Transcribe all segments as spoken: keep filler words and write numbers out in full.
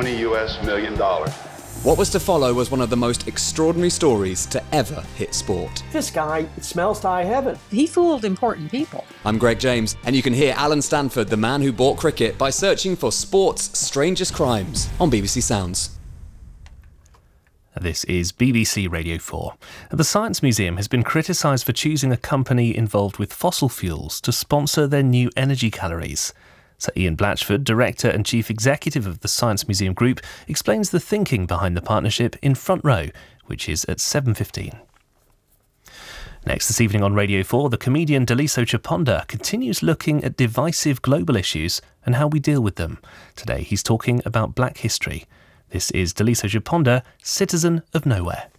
twenty U S million dollars. What was to follow was one of the most extraordinary stories to ever hit sport. This guy, it smells to high heaven. He fooled important people. I'm Greg James, and you can hear Alan Stanford, the man who bought cricket, by searching for sport's strangest crimes on B B C Sounds. This is B B C Radio four. The Science Museum has been criticised for choosing a company involved with fossil fuels to sponsor their new energy galleries. Sir Ian Blatchford, Director and Chief Executive of the Science Museum Group, explains the thinking behind the partnership in Front Row, which is at seven fifteen. Next this evening on Radio four, the comedian Daliso Chaponda continues looking at divisive global issues and how we deal with them. Today he's talking about Black history. This is Daliso Chaponda, Citizen of Nowhere.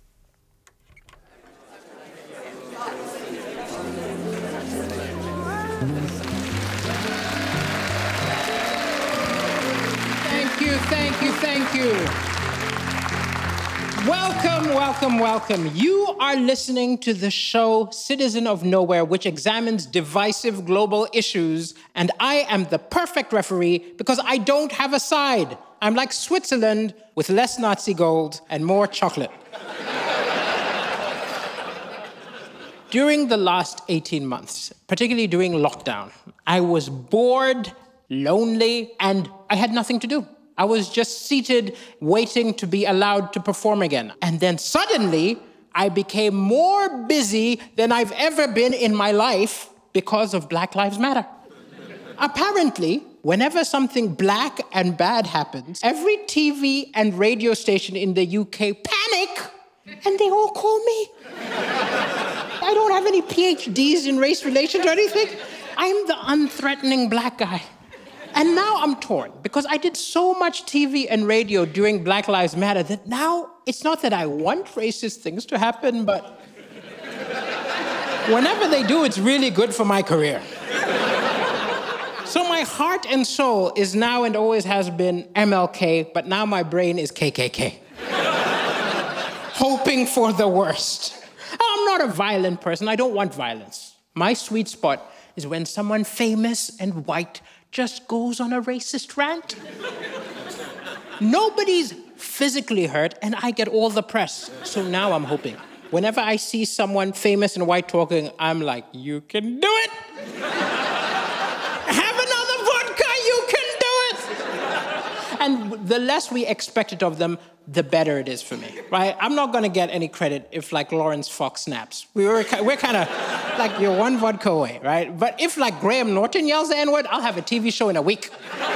Thank you, thank you. Welcome, welcome, welcome. You are listening to the show Citizen of Nowhere, which examines divisive global issues, and I am the perfect referee because I don't have a side. I'm like Switzerland with less Nazi gold and more chocolate. During the last eighteen months, particularly during lockdown, I was bored, lonely, and I had nothing to do. I was just seated, waiting to be allowed to perform again. And then suddenly, I became more busy than I've ever been in my life because of Black Lives Matter. Apparently, whenever something black and bad happens, every T V and radio station in the U K panic, and they all call me. I don't have any P H Ds in race relations or anything. I'm the unthreatening black guy. And now I'm torn, because I did so much T V and radio during Black Lives Matter that now it's not that I want racist things to happen, but whenever they do, it's really good for my career. So my heart and soul is now and always has been M L K, but now my brain is K K K. Hoping for the worst. I'm not a violent person. I don't want violence. My sweet spot is when someone famous and white just goes on a racist rant. Nobody's physically hurt, and I get all the press. So now I'm hoping. Whenever I see someone famous and white talking, I'm like, you can do it. Have another vodka, you can do it. And the less we expect it of them, the better it is for me, right? I'm not gonna get any credit if like Lawrence Fox snaps. We were, we're kind of like, you're one vodka away, right? But if like Graham Norton yells the N-word, I'll have a T V show in a week.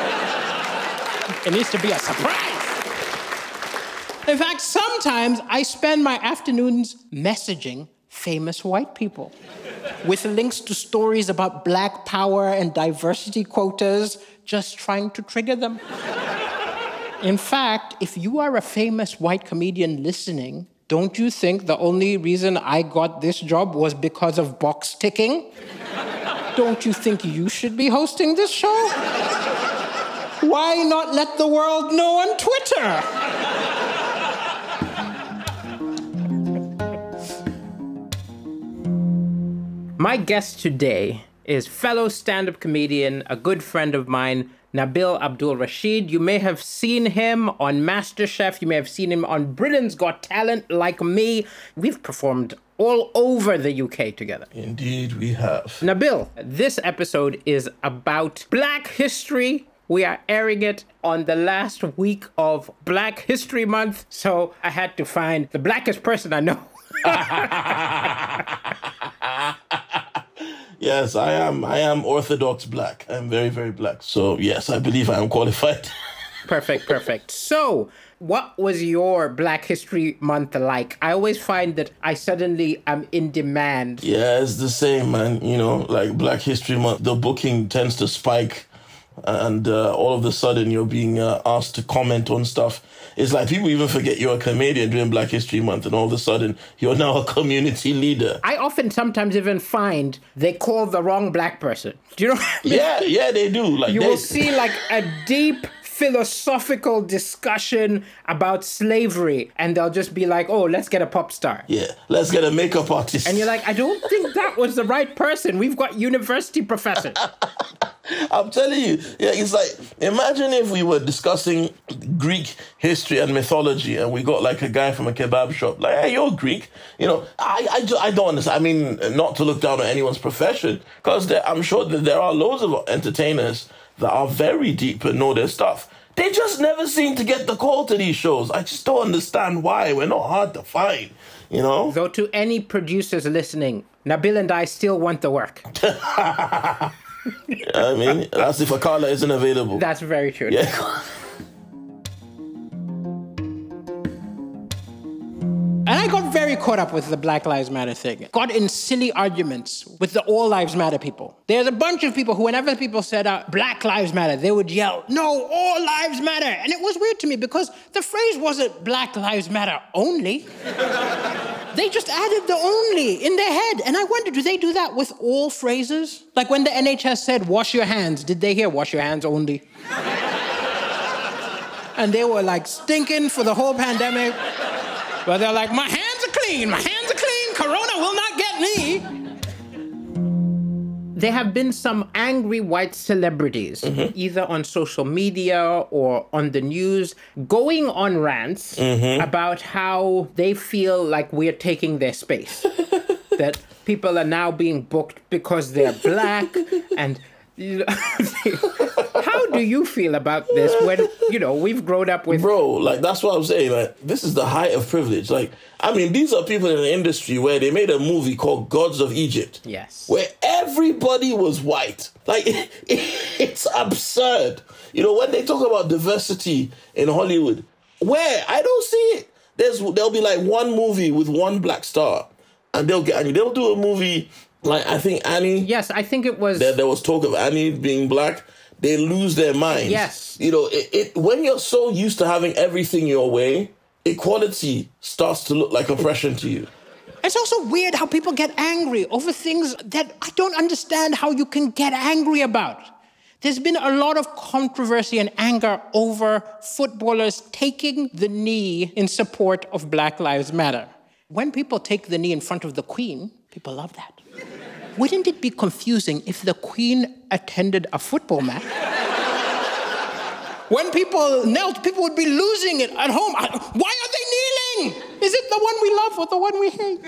It needs to be a surprise. In fact, sometimes I spend my afternoons messaging famous white people with links to stories about black power and diversity quotas, just trying to trigger them. In fact, if you are a famous white comedian listening, don't you think the only reason I got this job was because of box ticking? Don't you think you should be hosting this show? Why not let the world know on Twitter? My guest today is fellow stand-up comedian, a good friend of mine, Nabil Abdul Rashid. You may have seen him on MasterChef. You may have seen him on Britain's Got Talent, like me. We've performed all over the U K together. Indeed, we have. Nabil, this episode is about Black history. We are airing it on the last week of Black History Month, so I had to find the blackest person I know. Yes, I am. I am Orthodox black. I'm very, very black. So, yes, I believe I am qualified. Perfect, perfect. So, what was your Black History Month like? I always find that I suddenly am in demand. Yeah, it's the same, man. You know, like Black History Month, the booking tends to spike. And uh, all of a sudden, you're being uh, asked to comment on stuff. It's like people even forget you're a comedian during Black History Month, and all of a sudden, you're now a community leader. I often sometimes even find they call the wrong black person. Do you know what I mean? Yeah, yeah, they do. Like You they... will see like a deep philosophical discussion about slavery, and they'll just be like, oh, let's get a pop star. Yeah, let's get a makeup artist. And you're like, I don't think that was the right person. We've got university professors. I'm telling you, yeah, it's like, imagine if we were discussing Greek history and mythology and we got like a guy from a kebab shop, like, hey, you're Greek. You know, I, I, ju- I don't understand. I mean, not to look down on anyone's profession, because I'm sure that there are loads of entertainers that are very deep and know their stuff. They just never seem to get the call to these shows. I just don't understand why. We're not hard to find, you know? Though to any producers listening, Nabil and I still want the work. I mean, that's if Akala isn't available. That's very true. Yeah. And I got very caught up with the Black Lives Matter thing. Got in silly arguments with the All Lives Matter people. There's a bunch of people who, whenever people said uh, Black Lives Matter, they would yell, no, all lives matter. And it was weird to me because the phrase wasn't Black Lives Matter only. They just added the only in their head. And I wonder, do they do that with all phrases? Like when the N H S said, wash your hands, did they hear wash your hands only? And they were like stinking for the whole pandemic. But they're like, my hands are clean, my hands are clean, Corona will not get me. There have been some angry white celebrities, mm-hmm. either on social media or on the news, going on rants mm-hmm. about how they feel like we're taking their space. That people are now being booked because they're black and... How do you feel about this when, you know, we've grown up with... Bro, like, that's what I'm saying. Like, this is the height of privilege. Like, I mean, these are people in the industry where they made a movie called Gods of Egypt. Yes. Where everybody was white. Like, it, it, it's absurd. You know, when they talk about diversity in Hollywood, where? I don't see it. There's, there'll be, like, one movie with one black star. And they'll get... And they'll do a movie... Like, I think Annie... Yes, I think it was... There, there was talk of Annie being black. They lose their minds. Yes. You know, it, it when you're so used to having everything your way, equality starts to look like oppression to you. It's also weird how people get angry over things that I don't understand how you can get angry about. There's been a lot of controversy and anger over footballers taking the knee in support of Black Lives Matter. When people take the knee in front of the Queen, people love that. Wouldn't it be confusing if the Queen attended a football match? When people knelt, people would be losing it at home. Why are they kneeling? Is it the one we love or the one we hate?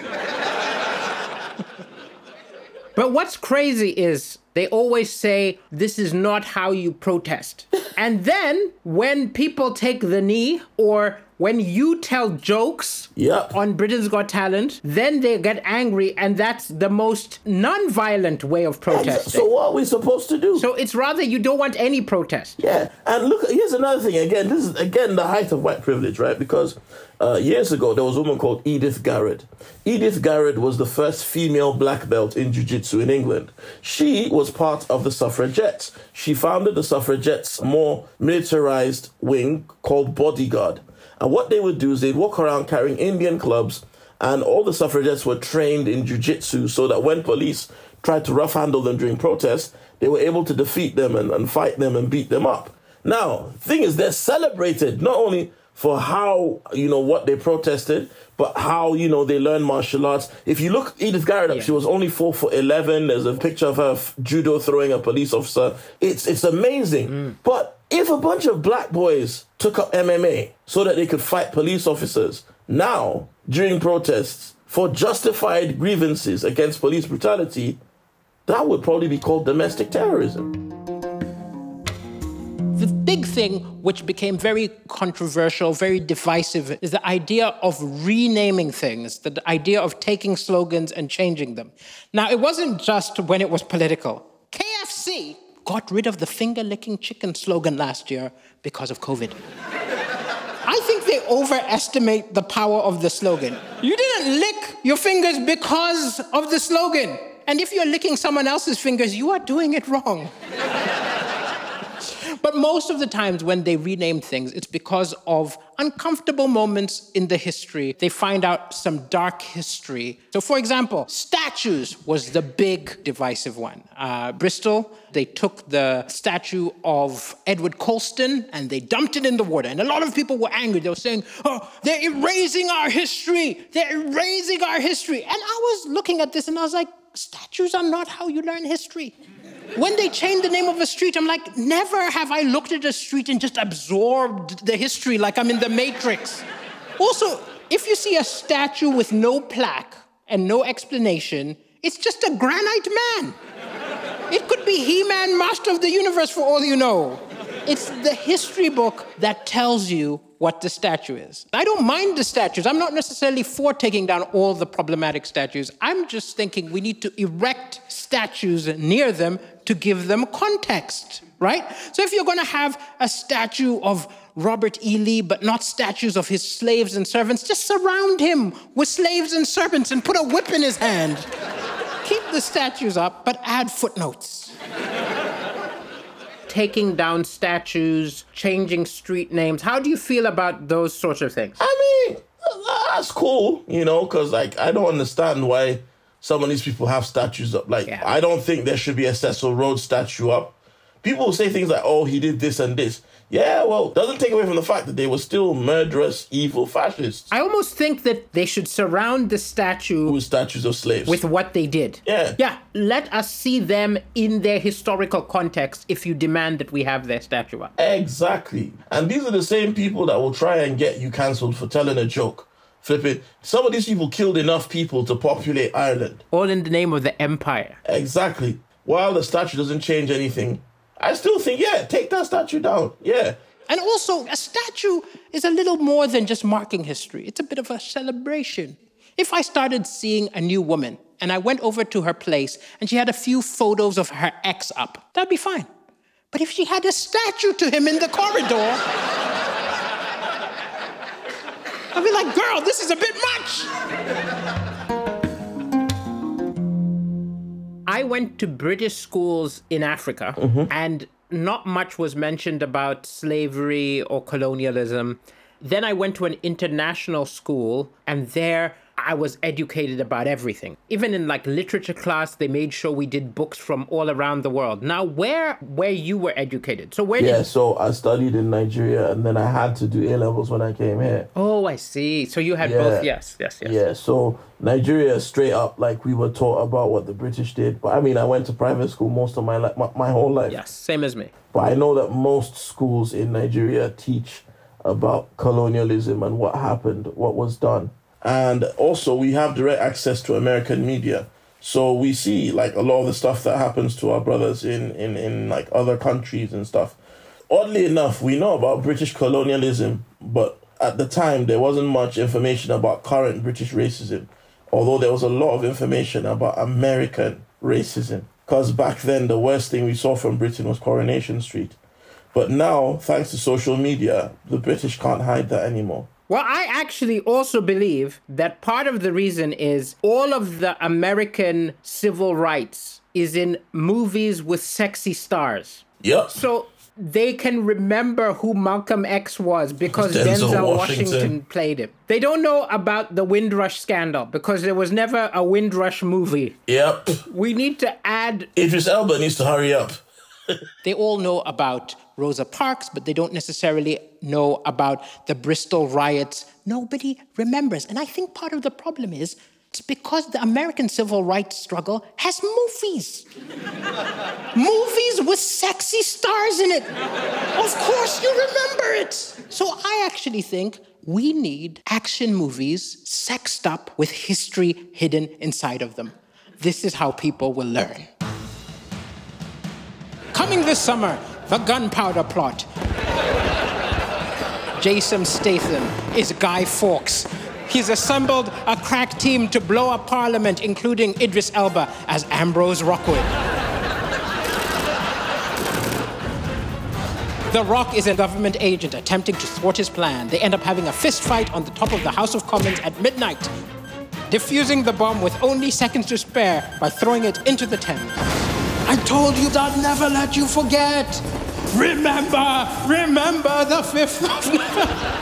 But what's crazy is they always say, this is not how you protest. And then when people take the knee or when you tell jokes yep. on Britain's Got Talent, then they get angry, and that's the most non-violent way of protesting. So what are we supposed to do? So it's rather you don't want any protest. Yeah, and look, here's another thing. Again, this is, again, the height of white privilege, right? Because uh, years ago, there was a woman called Edith Garrett. Edith Garrett was the first female black belt in jiu-jitsu in England. She was part of the suffragettes. She founded the suffragettes' more militarized wing called Bodyguard. And what they would do is they'd walk around carrying Indian clubs, and all the suffragettes were trained in jiu-jitsu so that when police tried to rough handle them during protests, they were able to defeat them and, and fight them and beat them up. Now, the thing is, they're celebrated not only for how, you know, what they protested, but how, you know, they learned martial arts. If you look Edith Garrett up, yeah. she was only four foot eleven. There's a picture of her judo throwing a police officer. It's it's amazing. Mm. But if a bunch of black boys took up M M A so that they could fight police officers now during protests for justified grievances against police brutality, that would probably be called domestic terrorism. The big thing, which became very controversial, very divisive, is the idea of renaming things, the idea of taking slogans and changing them. Now, it wasn't just when it was political. K F C got rid of the finger-licking chicken slogan last year because of COVID. I think they overestimate the power of the slogan. You didn't lick your fingers because of the slogan. And if you're licking someone else's fingers, you are doing it wrong. But most of the times when they rename things, it's because of uncomfortable moments in the history. They find out some dark history. So, for example, statues was the big divisive one. Uh, Bristol, they took the statue of Edward Colston and they dumped it in the water. And a lot of people were angry. They were saying, oh, they're erasing our history. They're erasing our history. And I was looking at this and I was like, statues are not how you learn history. When they change the name of a street, I'm like, never have I looked at a street and just absorbed the history like I'm in the Matrix. Also, if you see a statue with no plaque and no explanation, it's just a granite man. It could be He-Man, Master of the Universe, for all you know. It's the history book that tells you what the statue is. I don't mind the statues. I'm not necessarily for taking down all the problematic statues. I'm just thinking we need to erect statues near them to give them context, right? So if you're going to have a statue of Robert E. Lee, but not statues of his slaves and servants, just surround him with slaves and servants and put a whip in his hand. Keep the statues up, but add footnotes. Taking down statues, changing street names. How do you feel about those sorts of things? I mean, that's cool, you know, because, like, I don't understand why some of these people have statues up. Like, yeah. I don't think there should be a Cecil Rhodes statue up. People will say things like, oh, he did this and this. Yeah, well, doesn't take away from the fact that they were still murderous, evil fascists. I almost think that they should surround the statue with statues of slaves. With what they did. Yeah. Yeah, let us see them in their historical context if you demand that we have their statue up. Exactly. And these are the same people that will try and get you cancelled for telling a joke. Flipping. Some of these people killed enough people to populate Ireland. All in the name of the empire. Exactly. While the statue doesn't change anything, I still think, yeah, take that statue down. Yeah. And also, a statue is a little more than just marking history. It's a bit of a celebration. If I started seeing a new woman and I went over to her place and she had a few photos of her ex up, that'd be fine. But if she had a statue to him in the corridor, I'd be like, girl, this is a bit much. I went to British schools in Africa, mm-hmm. and not much was mentioned about slavery or colonialism. Then I went to an international school, and there I was educated about everything. Even in like literature class, they made sure we did books from all around the world. Now, where where you were educated? So where Yeah, did... so I studied in Nigeria, and then I had to do A-levels when I came here. Oh, I see. So you had yeah. both, yes, yes, yes. Yeah, so Nigeria, straight up, like, we were taught about what the British did. But I mean, I went to private school most of my life, my, my whole life. Yes, same as me. But I know that most schools in Nigeria teach about colonialism and what happened, what was done. And also, we have direct access to American media. So we see, like, a lot of the stuff that happens to our brothers in, in, in like, other countries and stuff. Oddly enough, we know about British colonialism, but at the time, there wasn't much information about current British racism, although there was a lot of information about American racism. Because back then, the worst thing we saw from Britain was Coronation Street. But now, thanks to social media, the British can't hide that anymore. Well, I actually also believe that part of the reason is all of the American civil rights is in movies with sexy stars. Yep. So they can remember who Malcolm X was because Denzel, Denzel Washington. Washington played him. They don't know about the Windrush scandal because there was never a Windrush movie. Yep. We need to add... Idris Elba needs to hurry up. They all know about Rosa Parks, but they don't necessarily know about the Bristol riots. Nobody remembers. And I think part of the problem is it's because the American civil rights struggle has movies. Movies with sexy stars in it. Of course you remember it. So I actually think we need action movies sexed up with history hidden inside of them. This is how people will learn. Coming this summer, The Gunpowder Plot. Jason Statham is Guy Fawkes. He's assembled a crack team to blow up Parliament, including Idris Elba as Ambrose Rockwood. The Rock is a government agent attempting to thwart his plan. They end up having a fist fight on the top of the House of Commons at midnight, defusing the bomb with only seconds to spare by throwing it into the Thames. I told you I'd never let you forget. Remember, remember the fifth of November.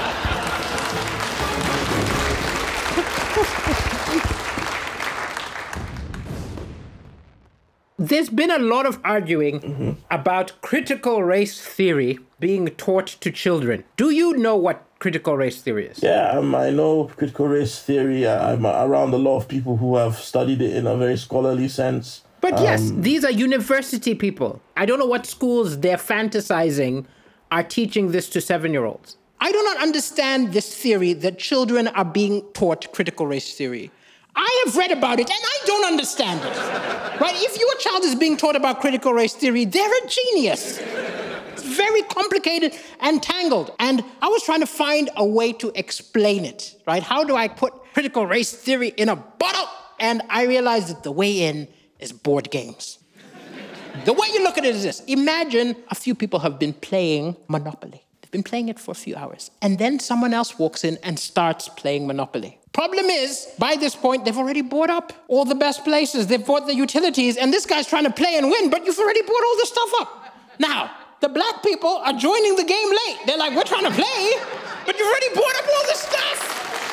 There's been a lot of arguing mm-hmm. about critical race theory being taught to children. Do you know what critical race theory is? Yeah, um, I know critical race theory. I'm around a lot of people who have studied it in a very scholarly sense. But um, yes, these are university people. I don't know what schools they're fantasizing are teaching this to seven-year-olds. I do not understand this theory that children are being taught critical race theory. I have read about it, and I don't understand it. Right? If your child is being taught about critical race theory, they're a genius. It's very complicated and tangled. And I was trying to find a way to explain it, right? How do I put critical race theory in a bottle? And I realized that the way in is board games. The way you look at it is this. Imagine a few people have been playing Monopoly. They've been playing it for a few hours. And then someone else walks in and starts playing Monopoly. Problem is, by this point, they've already bought up all the best places. They've bought the utilities, and this guy's trying to play and win, but you've already bought all the stuff up. Now, the black people are joining the game late. They're like, we're trying to play, but you've already bought up all the stuff.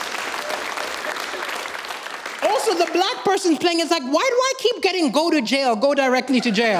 Also, the black person's playing, it's like, why do I keep getting go to jail, go directly to jail?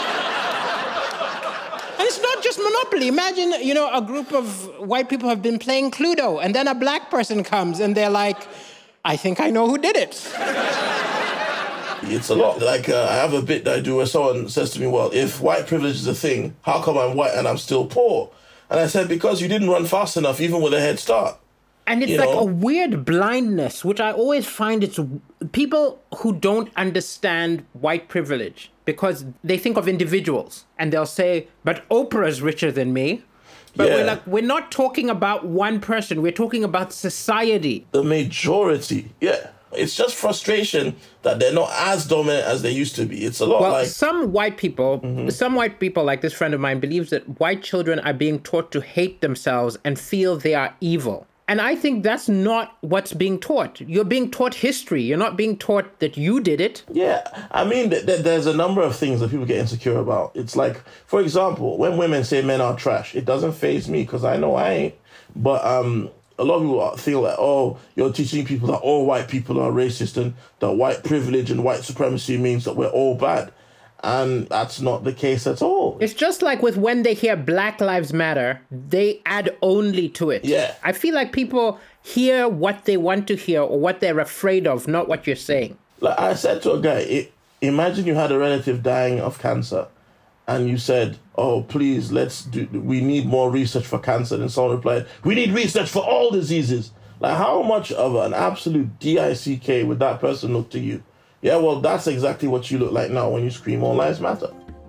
And it's not just Monopoly. Imagine, you know, a group of white people have been playing Cluedo, and then a black person comes, and they're like, I think I know who did it. It's a lot. Like, uh, I have a bit that I do where someone says to me, well, if white privilege is a thing, how come I'm white and I'm still poor? And I said, because you didn't run fast enough, even with a head start. And it's you like know? a weird blindness, which I always find it's people who don't understand white privilege because they think of individuals and they'll say, but Oprah's richer than me. But yeah. we're like, we're not talking about one person. We're talking about society. The majority, yeah. It's just frustration that they're not as dominant as they used to be. It's a lot well, like... some white people, mm-hmm. some white people, like this friend of mine, believes that white children are being taught to hate themselves and feel they are evil. And I think that's not what's being taught. You're being taught history. You're not being taught that you did it. Yeah. I mean, th- th- there's a number of things that people get insecure about. It's like, for example, when women say men are trash, it doesn't faze me because I know I ain't. But um, a lot of people feel like, oh, you're teaching people that all white people are racist and that white privilege and white supremacy means that we're all bad. And that's not the case at all. It's just like with when they hear Black Lives Matter, they add only to it. Yeah. I feel like people hear what they want to hear or what they're afraid of, not what you're saying. Like I said to a guy, it, imagine you had a relative dying of cancer and you said, oh, please, let's do, we need more research for cancer. And someone replied, we need research for all diseases. Like how much of an absolute D I C K would that person look to you? Yeah, well, that's exactly what you look like now when you scream All Lives Matter.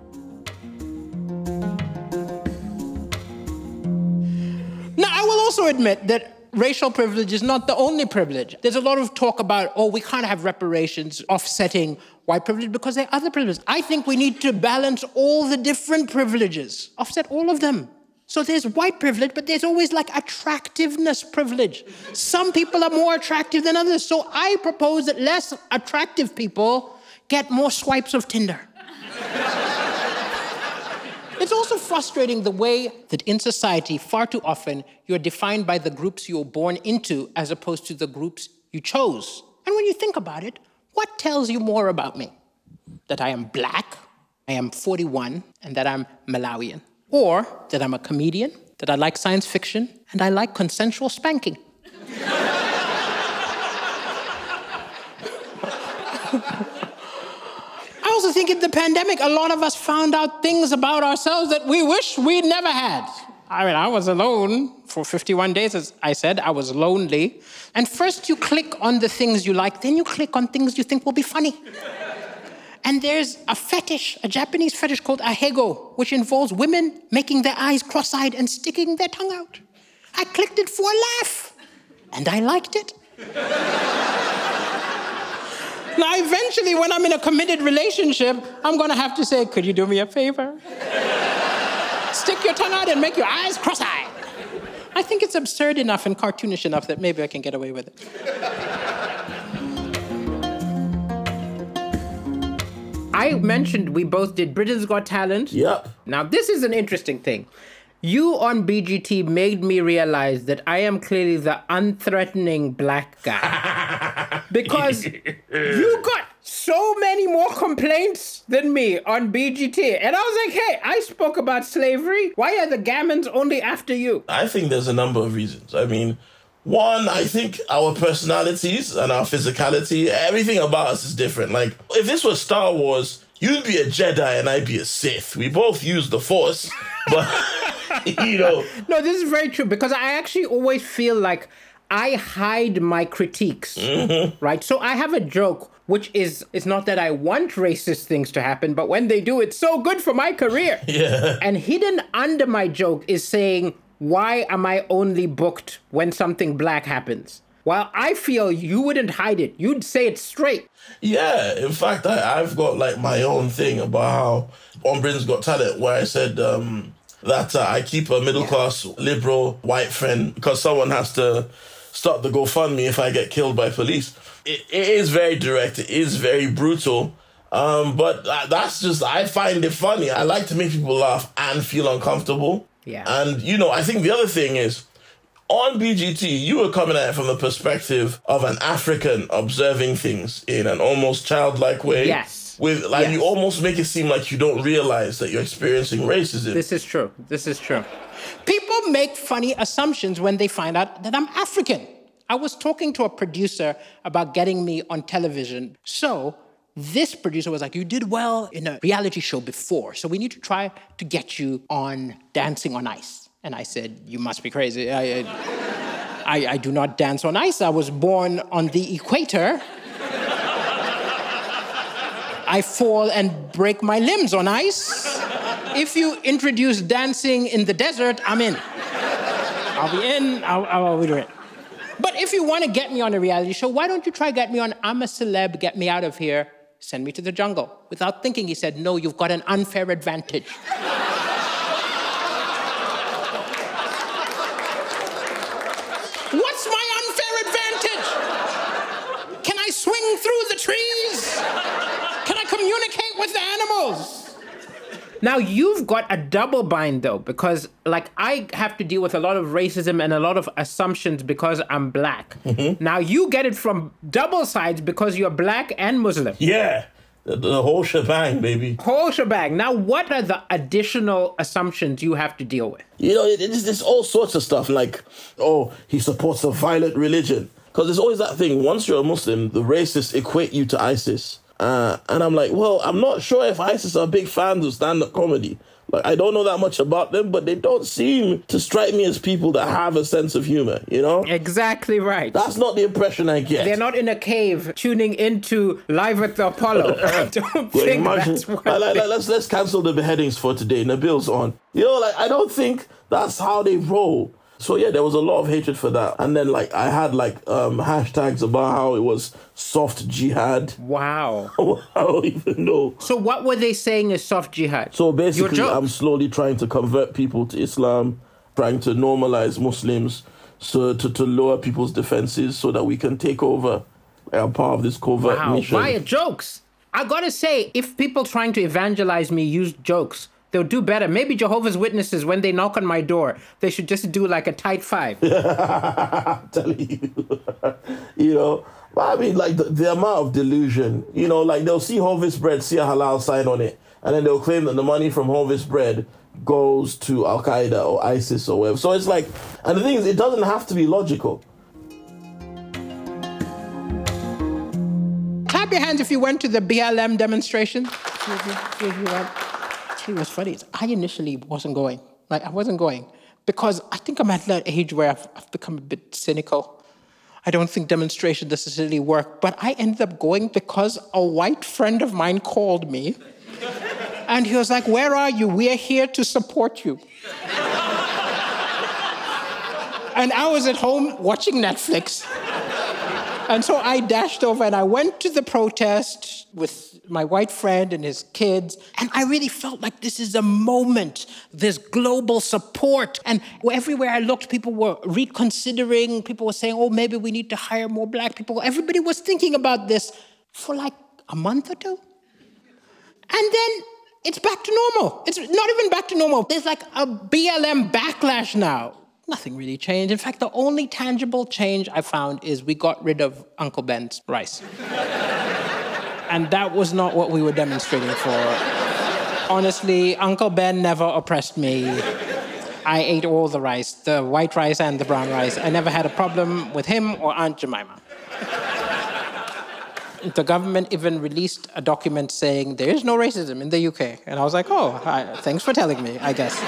Now, I will also admit that racial privilege is not the only privilege. There's a lot of talk about, oh, we can't have reparations offsetting white privilege because there are other privileges. I think we need to balance all the different privileges, offset all of them. So there's white privilege, but there's always like attractiveness privilege. Some people are more attractive than others. So I propose that less attractive people get more swipes of Tinder. It's also frustrating the way that in society, far too often, you're defined by the groups you were born into as opposed to the groups you chose. And when you think about it, what tells you more about me? That I am black, I am forty-one, and that I'm Malawian. Or that I'm a comedian, that I like science fiction, and I like consensual spanking. I also think in the pandemic, a lot of us found out things about ourselves that we wish we'd never had. I mean, I was alone for fifty-one days, as I said. I was lonely. And first you click on the things you like, then you click on things you think will be funny. And there's a fetish, a Japanese fetish called ahego, which involves women making their eyes cross-eyed and sticking their tongue out. I clicked it for a laugh, and I liked it. Now, eventually, when I'm in a committed relationship, I'm going to have to say, could you do me a favor? Stick your tongue out and make your eyes cross-eyed. I think it's absurd enough and cartoonish enough that maybe I can get away with it. I mentioned we both did Britain's Got Talent. Yep. Now, this is an interesting thing. You on B G T made me realize that I am clearly the unthreatening black guy. Because you got so many more complaints than me on B G T. And I was like, hey, I spoke about slavery. Why are the gammons only after you? I think there's a number of reasons. I mean, one, I think our personalities and our physicality, everything about us is different. Like, if this was Star Wars, you'd be a Jedi and I'd be a Sith. We both use the Force, but, you know. No, this is very true, because I actually always feel like I hide my critiques, mm-hmm. right? So I have a joke, which is, it's not that I want racist things to happen, but when they do, it's so good for my career. Yeah. And hidden under my joke is saying, why am I only booked when something black happens? Well, I feel you wouldn't hide it. You'd say it straight. Yeah, in fact, I, I've got like my own thing about how on Britain's Got Talent, where I said um, that uh, I keep a middle-class, liberal, white friend because someone has to start the GoFundMe if I get killed by police. It, it is very direct. It is very brutal. Um, but that's just, I find it funny. I like to make people laugh and feel uncomfortable. Yeah. And, you know, I think the other thing is, on B G T, you were coming at it from the perspective of an African observing things in an almost childlike way. Yes. With like yes. You almost make it seem like you don't realize that you're experiencing racism. This is true. This is true. People make funny assumptions when they find out that I'm African. I was talking to a producer about getting me on television. So this producer was like, you did well in a reality show before, so we need to try to get you on Dancing on Ice. And I said, you must be crazy. I, I, I do not dance on ice. I was born on the equator. I fall and break my limbs on ice. If you introduce dancing in the desert, I'm in. I'll be in, I'll, I'll be in. But if you want to get me on a reality show, why don't you try get me on I'm a Celeb, Get Me Out of Here, Send Me to the Jungle? Without thinking, he said, no, you've got an unfair advantage. What's my unfair advantage? Can I swing through the trees? Can I communicate with the animals? Now, you've got a double bind, though, because, like, I have to deal with a lot of racism and a lot of assumptions because I'm black. Mm-hmm. Now, you get it from double sides because you're black and Muslim. Yeah. The, the whole shebang, baby. Whole shebang. Now, what are the additional assumptions you have to deal with? You know, it, it's, it's all sorts of stuff like, oh, he supports a violent religion. Because there's always that thing, once you're a Muslim, the racists equate you to ISIS. Uh, and I'm like, well, I'm not sure if ISIS are big fans of stand-up comedy. Like, I don't know that much about them, but they don't seem to strike me as people that have a sense of humor, you know? Exactly right. That's not the impression I get. They're not in a cave tuning into Live at the Apollo. I don't well, think imagine, that's what like, like, let's, let's cancel the beheadings for today. Nabil's on. You know, like, I don't think that's how they roll. So, yeah, there was a lot of hatred for that. And then, like, I had, like, um, hashtags about how it was soft jihad. Wow. I don't even know. So what were they saying is soft jihad? So, basically, I'm slowly trying to convert people to Islam, trying to normalize Muslims, so to, to lower people's defenses so that we can take over a part of this covert wow. mission. Via jokes. I gotta say, if people trying to evangelize me use jokes, they'll do better. Maybe Jehovah's Witnesses, when they knock on my door, they should just do like a tight five. I'm telling you. You know, I mean, like the, the amount of delusion, you know, like they'll see Hovis Bread, see a halal sign on it, and then they'll claim that the money from Hovis Bread goes to Al-Qaeda or ISIS or whatever. So it's like, and the thing is, it doesn't have to be logical. Clap your hands if you went to the B L M demonstration. It was funny. I initially wasn't going. Like, I wasn't going because I think I'm at that age where I've, I've become a bit cynical. I don't think demonstrations necessarily work, but I ended up going because a white friend of mine called me and he was like, where are you? We are here to support you. And I was at home watching Netflix. And so I dashed over and I went to the protest with my white friend and his kids. And I really felt like this is a moment. There's global support. And everywhere I looked, people were reconsidering. People were saying, oh, maybe we need to hire more black people. Everybody was thinking about this for like a month or two. And then it's back to normal. It's not even back to normal. There's like a B L M backlash now. Nothing really changed. In fact, the only tangible change I found is we got rid of Uncle Ben's rice. And that was not what we were demonstrating for. Honestly, Uncle Ben never oppressed me. I ate all the rice, the white rice and the brown rice. I never had a problem with him or Aunt Jemima. The government even released a document saying there is no racism in the U K. And I was like, oh, I, thanks for telling me, I guess.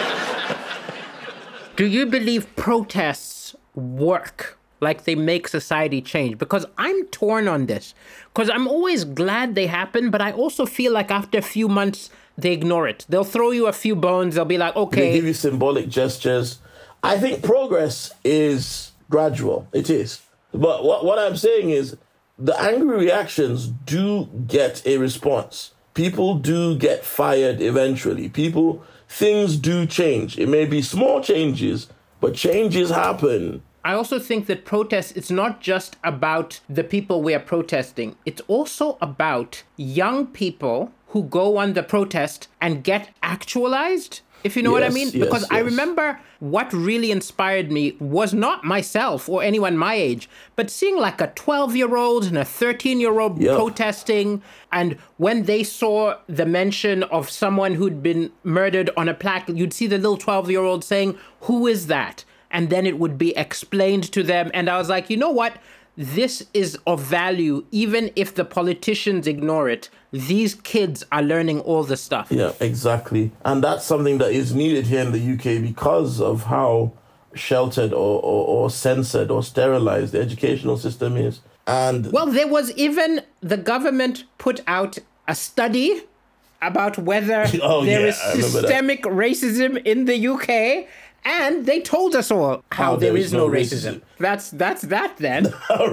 Do you believe protests work? Like they make society change? Because I'm torn on this. Because I'm always glad they happen, but I also feel like after a few months, they ignore it. They'll throw you a few bones. They'll be like, okay. They give you symbolic gestures. I think progress is gradual. It is. But what, what I'm saying is the angry reactions do get a response. People do get fired eventually. People, things do change. It may be small changes, but changes happen. I also think that protests, it's not just about the people we are protesting. It's also about young people who go on the protest and get actualized, if you know yes, what I mean. Yes, because yes. I remember what really inspired me was not myself or anyone my age, but seeing like a twelve-year-old and a thirteen-year-old yep. protesting. And when they saw the mention of someone who'd been murdered on a plaque, you'd see the little twelve-year-old saying, "Who is that?" And then it would be explained to them. And I was like, you know what? This is of value. Even if the politicians ignore it, these kids are learning all the stuff. Yeah, exactly. And that's something that is needed here in the U K because of how sheltered or, or, or censored or sterilized the educational system is. And well, there was even the government put out a study about whether oh, there yeah, is systemic racism in the U K. And they told us all how, how there, there is, is no racism. racism. That's that's that then.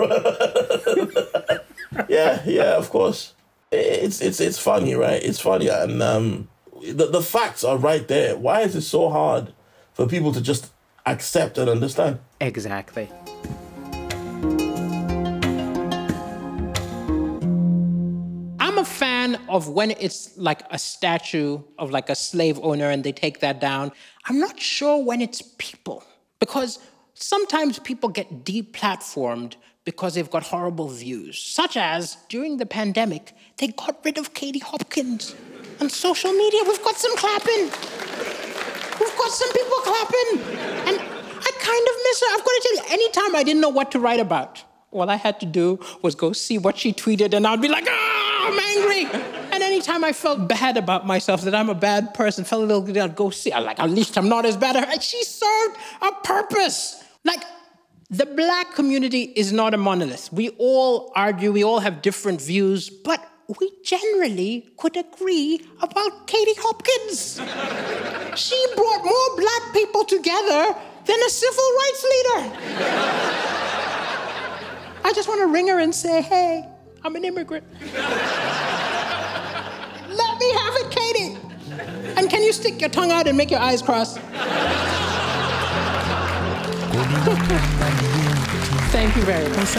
yeah, yeah, of course. It's it's it's funny, right? It's funny, and um, the the facts are right there. Why is it so hard for people to just accept and understand? Exactly. I'm a fan of when it's like a statue of like a slave owner and they take that down. I'm not sure when it's people, because sometimes people get deplatformed because they've got horrible views, such as during the pandemic, they got rid of Katie Hopkins. On social media, we've got some clapping. We've got some people clapping. And I kind of miss her. I've got to tell you, anytime I didn't know what to write about, all I had to do was go see what she tweeted and I'd be like, ah, I'm angry. And anytime I felt bad about myself, that I'm a bad person, felt a little good, I'd go see, I'm like, at least I'm not as bad as her. And she served a purpose. Like, the black community is not a monolith. We all argue, we all have different views, but we generally could agree about Katie Hopkins. She brought more black people together than a civil rights leader. I just want to ring her and say, hey, I'm an immigrant. Let me have it, Katie. And can you stick your tongue out and make your eyes cross? Thank you very much.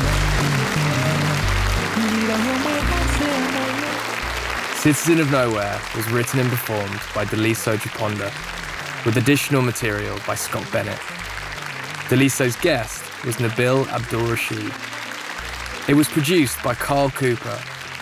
Citizen of Nowhere was written and performed by Daliso Chaponda, with additional material by Scott Bennett. Daliso's guest was Nabil Abdul Rashid. It was produced by Carl Cooper